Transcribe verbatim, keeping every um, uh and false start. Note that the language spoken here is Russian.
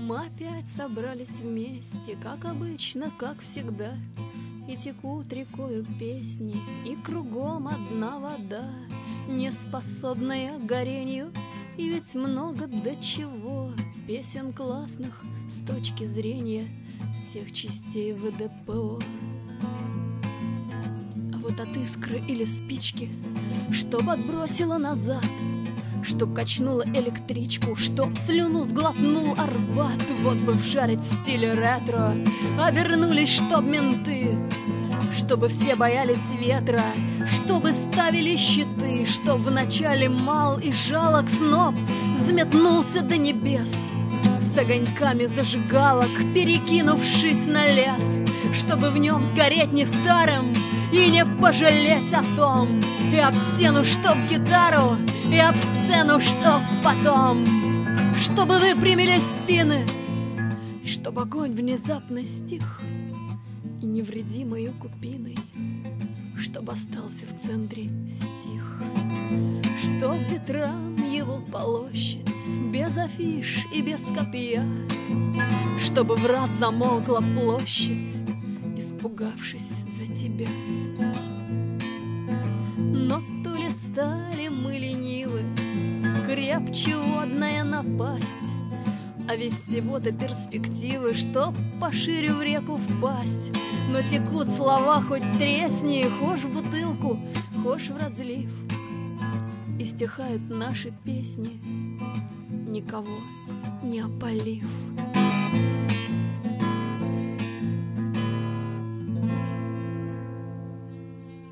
Мы опять собрались вместе, как обычно, как всегда, и текут рекою песни, и кругом одна вода, не способная к горению, и ведь много до чего песен классных с точки зрения всех частей ВДПО. А вот от искры или спички, чтоб отбросила назад, чтоб качнула электричку, чтоб слюну сглотнул Арбат, вот бы вжарить в стиле ретро, обернулись, чтоб менты, чтобы все боялись ветра, чтобы ставили щиты, чтоб вначале мал и жалок сноб взметнулся до небес с огоньками зажигалок, перекинувшись на лес, чтобы в нем сгореть не старым и не пожалеть о том, и об стену, чтоб гитару, и об сцену, чтоб потом, чтобы выпрямились спины, и чтоб огонь внезапно стих, и невредимою купиной, чтоб остался в центре стих, чтоб ветрам его полощать без афиш и без копья, чтобы в раз замолкла площадь, испугавшись за тебя. Но то ли стали мы ленивы, крепче водная напасть, а ведь всего-то перспективы, чтоб пошире в реку впасть. Но текут слова, хоть тресни, хошь в бутылку, хошь в разлив, и стихают наши песни, никого не опалив.